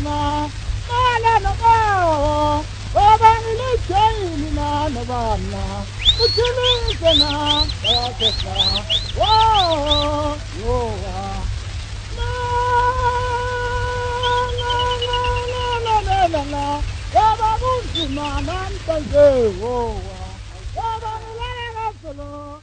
na mala na bao baba ni chai na bana kuchini na kesa wo wo na baba bunti na nan tanze wo baba ni la solo